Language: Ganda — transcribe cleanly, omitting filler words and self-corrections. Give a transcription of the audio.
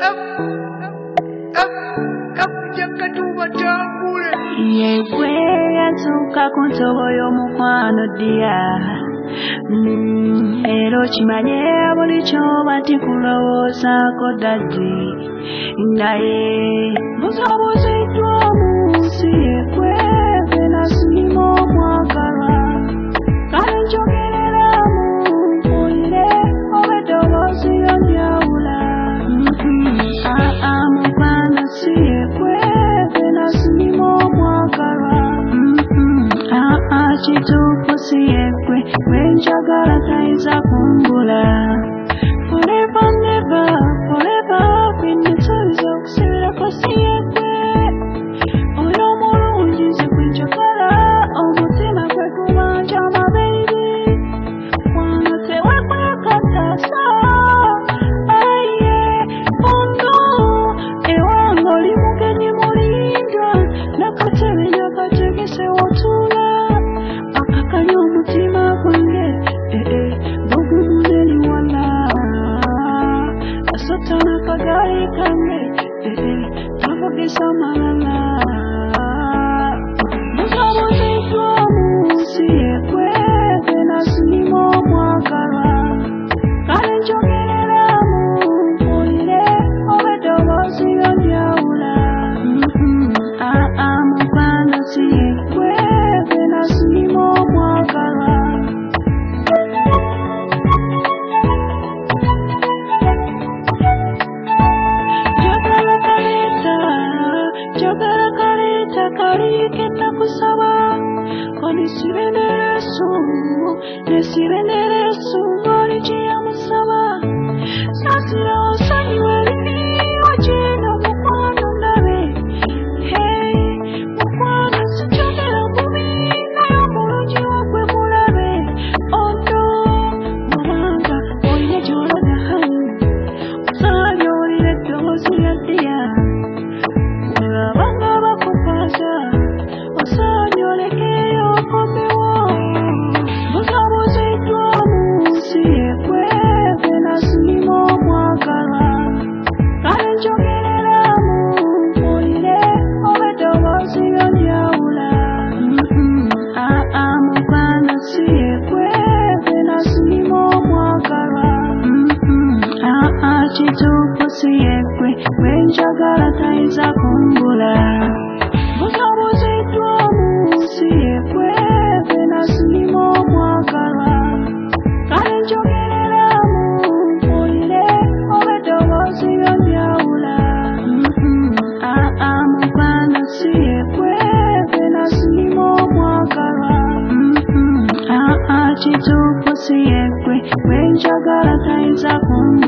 Yegweyazuka ku ntobo y'omukwano ddiya era okimanye buli ky'oba tikulowoozaako daddi naye buzabuziddwa mu nsi yekweve nasima omwagalwa kale njogereramu mpulire oba eddoboozi yonjawula mukwano si yekweve nasima omwagalwa kituufu si yekwe wenjagala tayinza kumbula forever never forever kwinetoliza okusibirako si yekwe oyo omulungi nze kwenjagala omutima gwe gubanja amabeebi wano tewekwekatasa aye ono ewanga oli mugenyi mulindwa nakatebe nakategese wotuula akakanya omutima gwange bogumuzeli wala asotana kagali kange kavugisa malala muzabuziddwa mu nsi yekweve nasima omwagalwa kale njogereramu mpulire oba eddoboozi yonjawula mukwano si yekweve nasima omwagalwa jagala kaleeta kaliike nakusaba nesirendera ng'oli kyeyamusaba saasira osonyiwa ebiriwo gyeno mukwano ndabe mukwano sikyogera bubi naye omulungi wagwe mulabe ono mubanga olina gy'olaga hani osaali olira eddoboozi lya ddiya olabanga bakukwasa osaali olekeyo okomewo buzabuziddwa mu nsi yekweve nasima omwagalwa kale njogereramu mpulire oba eddoboozi yonjawula mukwano si yekweve nasima omwagalwa kituufu si yekwe wenjagala tayinza kumbula buzabuziddwa mu nsi yekweve nasima omwagalwa kale njogereramu mpulire oba eddoboozi yonjawula mukwano si yekweve nasima omwagalwa kituufu si yekwe wenjagala tayinza kumbula